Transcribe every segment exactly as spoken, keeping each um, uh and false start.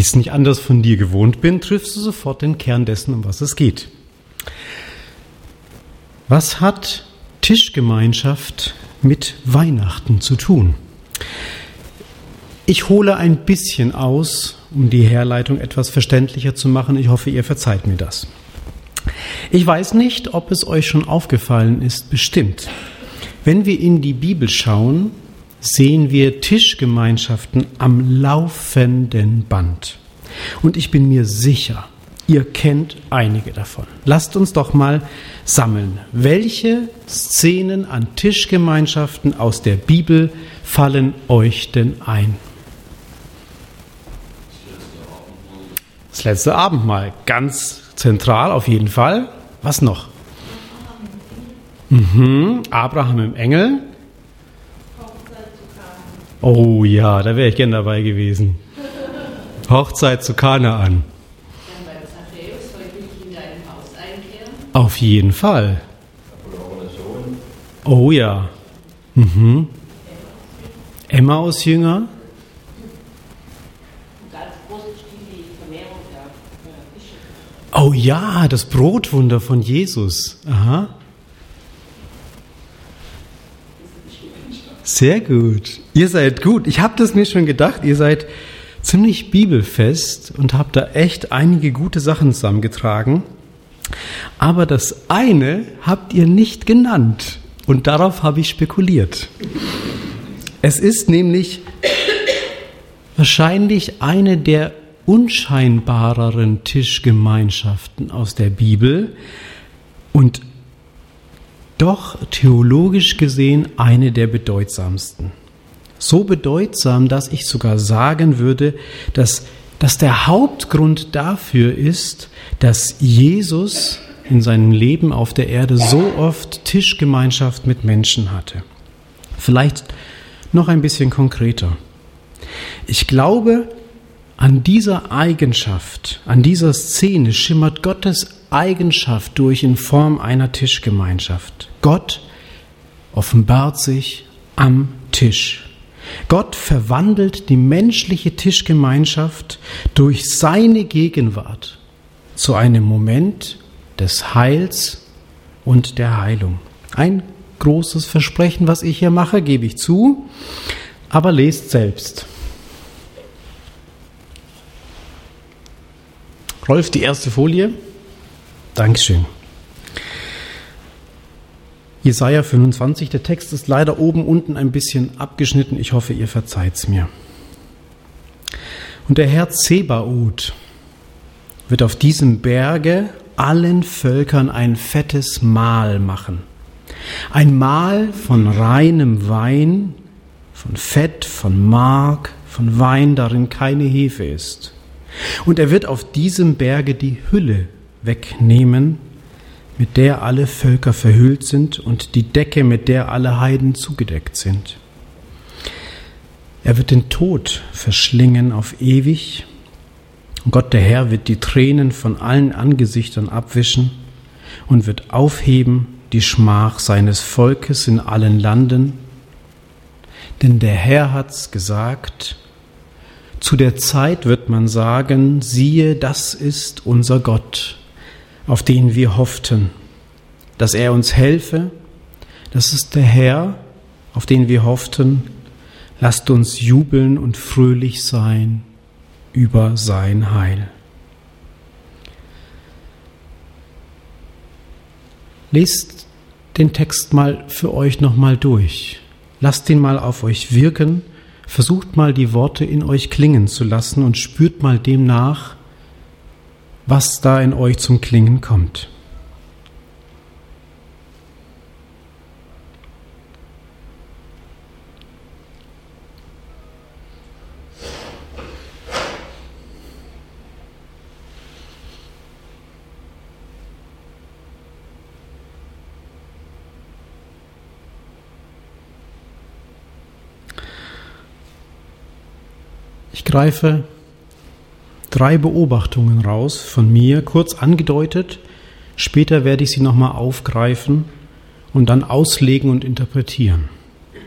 ich es nicht anders von dir gewohnt bin, triffst du sofort den Kern dessen, um was es geht. Was hat Tischgemeinschaft mit Weihnachten zu tun? Ich hole ein bisschen aus, um die Herleitung etwas verständlicher zu machen. Ich hoffe, ihr verzeiht mir das. Ich weiß nicht, ob es euch schon aufgefallen ist, bestimmt. Wenn wir in die Bibel schauen, sehen wir Tischgemeinschaften am laufenden Band. Und ich bin mir sicher, ihr kennt einige davon. Lasst uns doch mal sammeln. Welche Szenen an Tischgemeinschaften aus der Bibel fallen euch denn ein? Das letzte Abendmahl, ganz zentral auf jeden Fall. Was noch? Mhm, Abraham im Engel. Oh ja, da wäre ich gern dabei gewesen. Hochzeit zu Kanaan. Auf jeden Fall. Oh ja. Mhm. Emmaus-Jünger. Oh ja, das Brotwunder von Jesus. Aha. Sehr gut. Ihr seid gut. Ich habe das mir schon gedacht. Ihr seid ziemlich bibelfest und habt da echt einige gute Sachen zusammengetragen. Aber das eine habt ihr nicht genannt. Und darauf habe ich spekuliert. Es ist nämlich wahrscheinlich eine der unscheinbareren Tischgemeinschaften aus der Bibel und doch theologisch gesehen eine der bedeutsamsten. So bedeutsam, dass ich sogar sagen würde, dass, dass der Hauptgrund dafür ist, dass Jesus in seinem Leben auf der Erde so oft Tischgemeinschaft mit Menschen hatte. Vielleicht noch ein bisschen konkreter. Ich glaube, an dieser Eigenschaft, an dieser Szene schimmert Gottes Eigenschaft durch in Form einer Tischgemeinschaft. Gott offenbart sich am Tisch. Gott verwandelt die menschliche Tischgemeinschaft durch seine Gegenwart zu einem Moment des Heils und der Heilung. Ein großes Versprechen, was ich hier mache, gebe ich zu, aber lest selbst. Rolf, die erste Folie. Dankeschön. Jesaja fünfundzwanzig, der Text ist leider oben unten ein bisschen abgeschnitten. Ich hoffe, ihr verzeiht's mir. Und der Herr Zebaoth wird auf diesem Berge allen Völkern ein fettes Mahl machen. Ein Mahl von reinem Wein, von Fett, von Mark, von Wein, darin keine Hefe ist. Und er wird auf diesem Berge die Hülle wegnehmen, mit der alle Völker verhüllt sind, und die Decke, mit der alle Heiden zugedeckt sind. Er wird den Tod verschlingen auf ewig. Und Gott, der Herr, wird die Tränen von allen Angesichtern abwischen und wird aufheben die Schmach seines Volkes in allen Landen. Denn der Herr hat's gesagt: Zu der Zeit wird man sagen, siehe, das ist unser Gott, auf den wir hofften, dass er uns helfe. Das ist der Herr, auf den wir hofften. Lasst uns jubeln und fröhlich sein über sein Heil. Lest den Text mal für euch nochmal durch. Lasst ihn mal auf euch wirken. Versucht mal, die Worte in euch klingen zu lassen und spürt mal dem nach, was da in euch zum Klingen kommt. Ich greife drei Beobachtungen raus von mir, kurz angedeutet. Später werde ich sie nochmal aufgreifen und dann auslegen und interpretieren.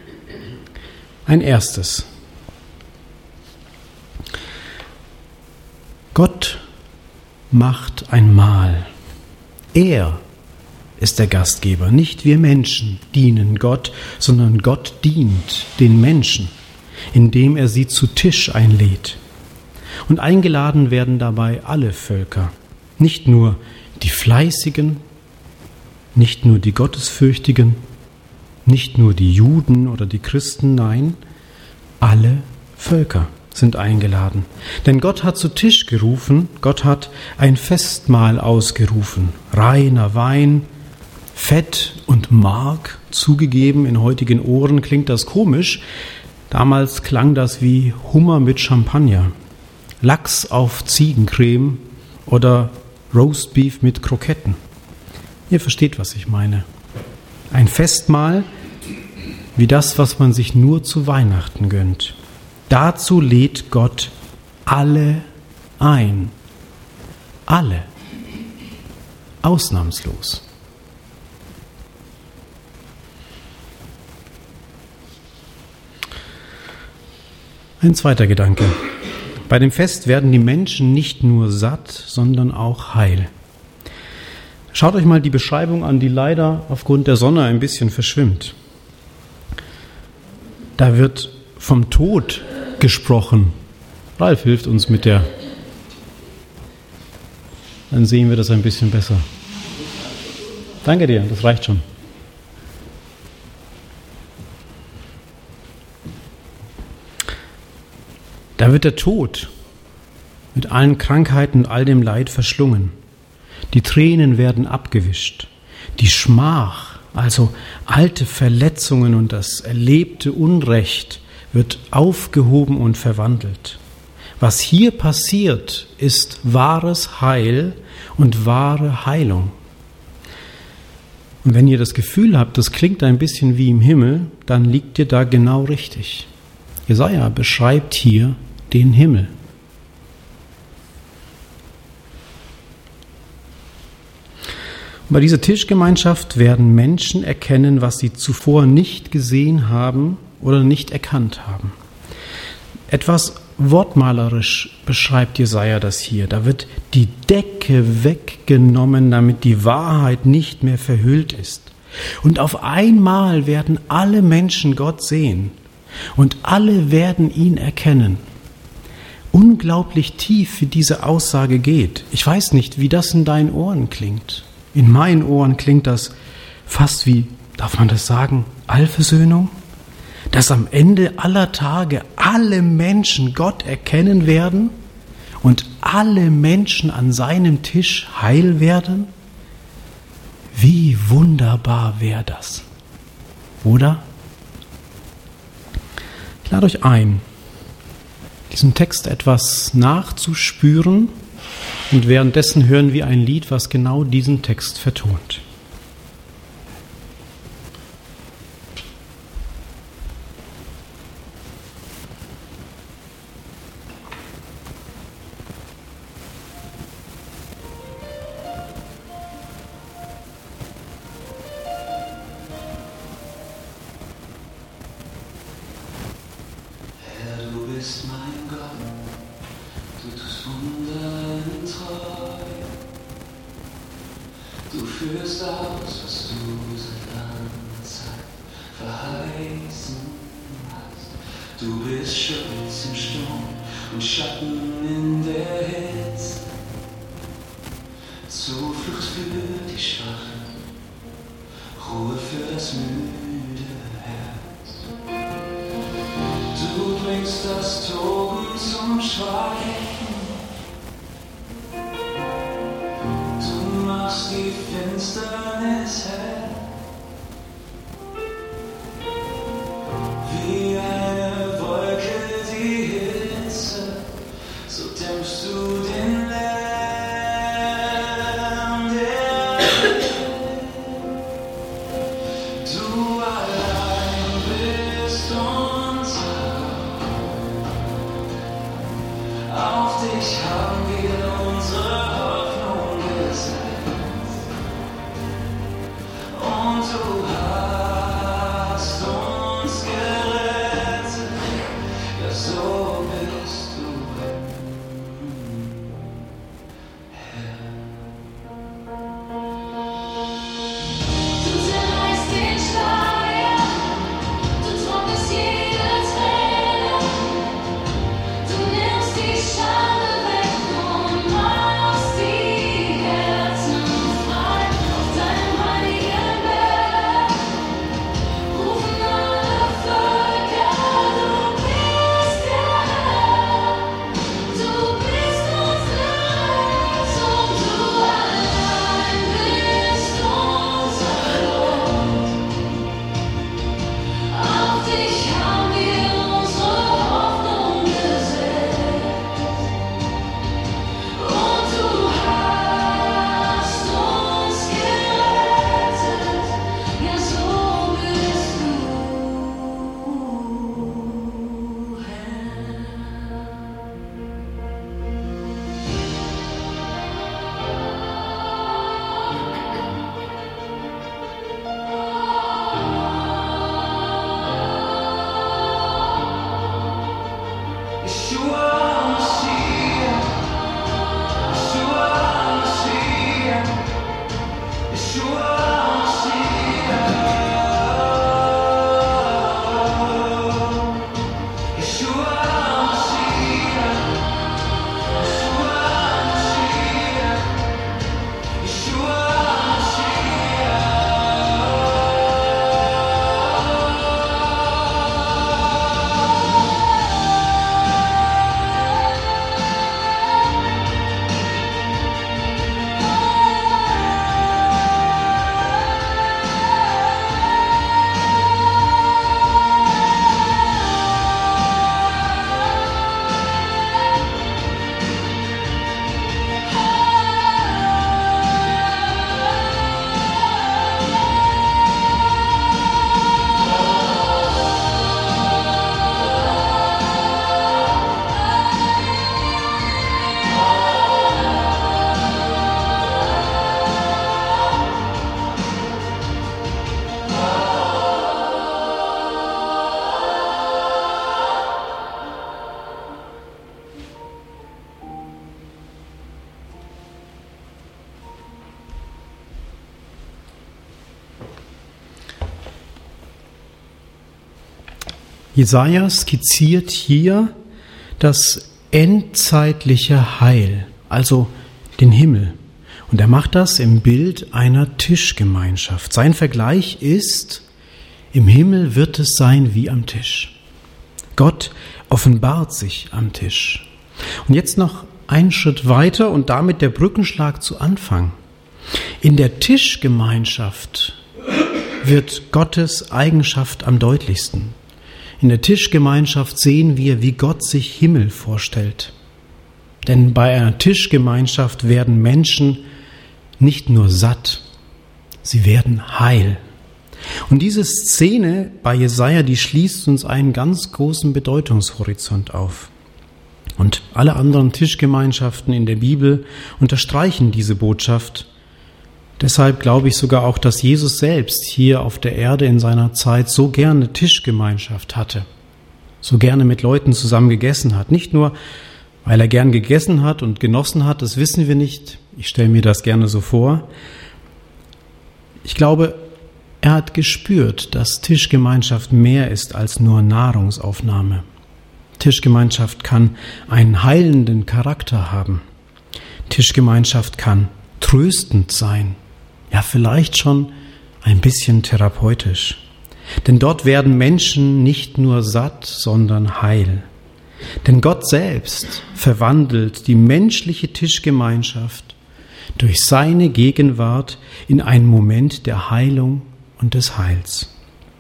Ein erstes. Gott macht ein Mahl. Er ist der Gastgeber. Nicht wir Menschen dienen Gott, sondern Gott dient den Menschen, indem er sie zu Tisch einlädt. Und eingeladen werden dabei alle Völker, nicht nur die Fleißigen, nicht nur die Gottesfürchtigen, nicht nur die Juden oder die Christen, nein, alle Völker sind eingeladen. Denn Gott hat zu Tisch gerufen, Gott hat ein Festmahl ausgerufen, reiner Wein, Fett und Mark zugegeben. In heutigen Ohren klingt das komisch, damals klang das wie Hummer mit Champagner, Lachs auf Ziegencreme oder Roastbeef mit Kroketten. Ihr versteht, was ich meine. Ein Festmahl wie das, was man sich nur zu Weihnachten gönnt. Dazu lädt Gott alle ein. Alle. Ausnahmslos. Ein zweiter Gedanke. Bei dem Fest werden die Menschen nicht nur satt, sondern auch heil. Schaut euch mal die Beschreibung an, die leider aufgrund der Sonne ein bisschen verschwimmt. Da wird vom Tod gesprochen. Ralf hilft uns mit der. Dann sehen wir das ein bisschen besser. Danke dir, das reicht schon. Da wird der Tod mit allen Krankheiten und all dem Leid verschlungen. Die Tränen werden abgewischt. Die Schmach, also alte Verletzungen und das erlebte Unrecht, wird aufgehoben und verwandelt. Was hier passiert, ist wahres Heil und wahre Heilung. Und wenn ihr das Gefühl habt, das klingt ein bisschen wie im Himmel, dann liegt ihr da genau richtig. Jesaja beschreibt hier den Himmel. Und bei dieser Tischgemeinschaft werden Menschen erkennen, was sie zuvor nicht gesehen haben oder nicht erkannt haben. Etwas wortmalerisch beschreibt Jesaja das hier. Da wird die Decke weggenommen, damit die Wahrheit nicht mehr verhüllt ist. Und auf einmal werden alle Menschen Gott sehen und alle werden ihn erkennen. Unglaublich tief, wie diese Aussage geht. Ich weiß nicht, wie das in deinen Ohren klingt. In meinen Ohren klingt das fast wie, darf man das sagen, Allversöhnung? Dass am Ende aller Tage alle Menschen Gott erkennen werden und alle Menschen an seinem Tisch heil werden? Wie wunderbar wäre das, oder? Ich lade euch ein, diesen Text etwas nachzuspüren und währenddessen hören wir ein Lied, was genau diesen Text vertont. Jesaja skizziert hier das endzeitliche Heil, also den Himmel. Und er macht das im Bild einer Tischgemeinschaft. Sein Vergleich ist, im Himmel wird es sein wie am Tisch. Gott offenbart sich am Tisch. Und jetzt noch einen Schritt weiter und damit der Brückenschlag zu Anfang. In der Tischgemeinschaft wird Gottes Eigenschaft am deutlichsten. In der Tischgemeinschaft sehen wir, wie Gott sich Himmel vorstellt. Denn bei einer Tischgemeinschaft werden Menschen nicht nur satt, sie werden heil. Und diese Szene bei Jesaja, die schließt uns einen ganz großen Bedeutungshorizont auf. Und alle anderen Tischgemeinschaften in der Bibel unterstreichen diese Botschaft. Deshalb glaube ich sogar auch, dass Jesus selbst hier auf der Erde in seiner Zeit so gerne Tischgemeinschaft hatte, so gerne mit Leuten zusammen gegessen hat. Nicht nur, weil er gern gegessen hat und genossen hat, das wissen wir nicht. Ich stelle mir das gerne so vor. Ich glaube, er hat gespürt, dass Tischgemeinschaft mehr ist als nur Nahrungsaufnahme. Tischgemeinschaft kann einen heilenden Charakter haben. Tischgemeinschaft kann tröstend sein. Ja, vielleicht schon ein bisschen therapeutisch. Denn dort werden Menschen nicht nur satt, sondern heil. Denn Gott selbst verwandelt die menschliche Tischgemeinschaft durch seine Gegenwart in einen Moment der Heilung und des Heils.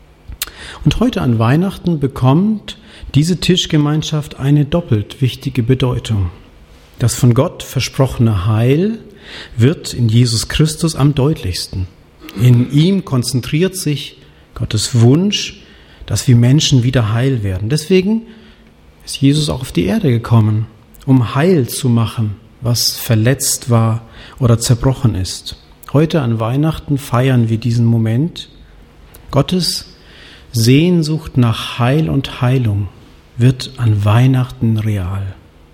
Und heute an Weihnachten bekommt diese Tischgemeinschaft eine doppelt wichtige Bedeutung. Das von Gott versprochene Heil wird in Jesus Christus am deutlichsten. In ihm konzentriert sich Gottes Wunsch, dass wir Menschen wieder heil werden. Deswegen ist Jesus auch auf die Erde gekommen, um heil zu machen, was verletzt war oder zerbrochen ist. Heute an Weihnachten feiern wir diesen Moment. Gottes Sehnsucht nach Heil und Heilung wird an Weihnachten real.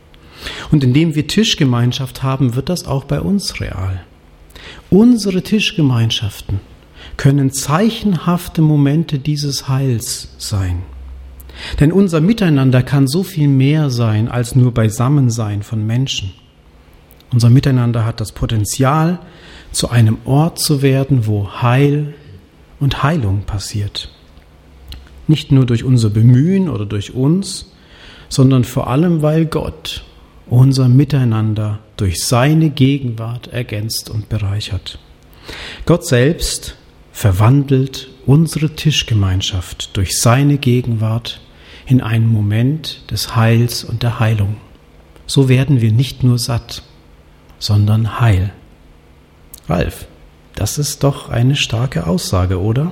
Und indem wir Tischgemeinschaft haben, wird das auch bei uns real. Unsere Tischgemeinschaften können zeichenhafte Momente dieses Heils sein. Denn unser Miteinander kann so viel mehr sein als nur Beisammensein von Menschen. Unser Miteinander hat das Potenzial, zu einem Ort zu werden, wo Heil und Heilung passiert. Nicht nur durch unser Bemühen oder durch uns, sondern vor allem, weil Gott unser Miteinander durch seine Gegenwart ergänzt und bereichert. Gott selbst verwandelt unsere Tischgemeinschaft durch seine Gegenwart in einen Moment des Heils und der Heilung. So werden wir nicht nur satt, sondern heil. Ralf, das ist doch eine starke Aussage, oder?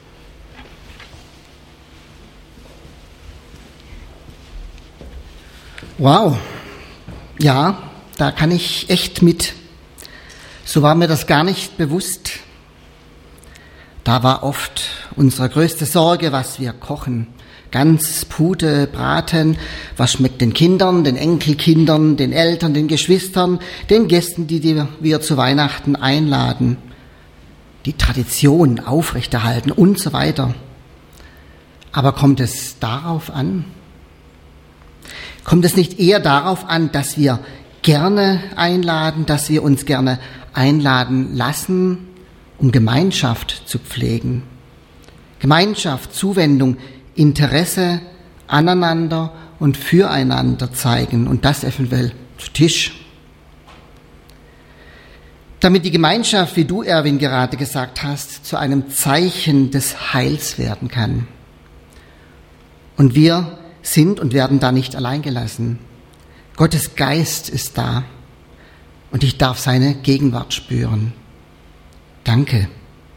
Wow, ja, da kann ich echt mit. So war mir das gar nicht bewusst. Da war oft unsere größte Sorge, was wir kochen. Gans, Pute, Braten, was schmeckt den Kindern, den Enkelkindern, den Eltern, den Geschwistern, den Gästen, die wir zu Weihnachten einladen. Die Tradition aufrechterhalten und so weiter. Aber kommt es darauf an? Kommt es nicht eher darauf an, dass wir gerne einladen, dass wir uns gerne einladen lassen, um Gemeinschaft zu pflegen? Gemeinschaft, Zuwendung, Interesse aneinander und füreinander zeigen und das eventuell zu Tisch. Damit die Gemeinschaft, wie du, Erwin, gerade gesagt hast, zu einem Zeichen des Heils werden kann. Und wir sind und werden da nicht allein gelassen. Gottes Geist ist da und ich darf seine Gegenwart spüren. Danke.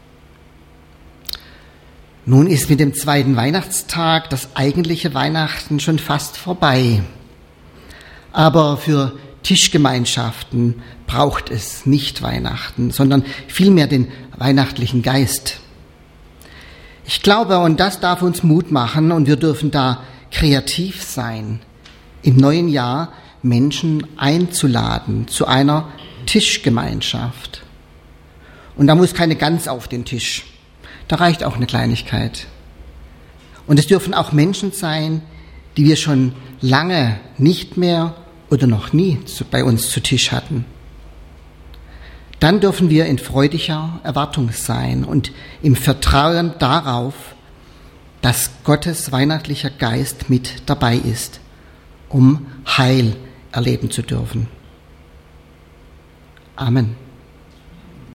Nun ist mit dem zweiten Weihnachtstag das eigentliche Weihnachten schon fast vorbei. Aber für Tischgemeinschaften braucht es nicht Weihnachten, sondern vielmehr den weihnachtlichen Geist. Ich glaube, und das darf uns Mut machen, und wir dürfen da kreativ sein, im neuen Jahr Menschen einzuladen zu einer Tischgemeinschaft. Und da muss keine Gans auf den Tisch. Da reicht auch eine Kleinigkeit. Und es dürfen auch Menschen sein, die wir schon lange nicht mehr oder noch nie zu, bei uns zu Tisch hatten. Dann dürfen wir in freudiger Erwartung sein und im Vertrauen darauf, dass Gottes weihnachtlicher Geist mit dabei ist, um Heil erleben zu dürfen. Amen.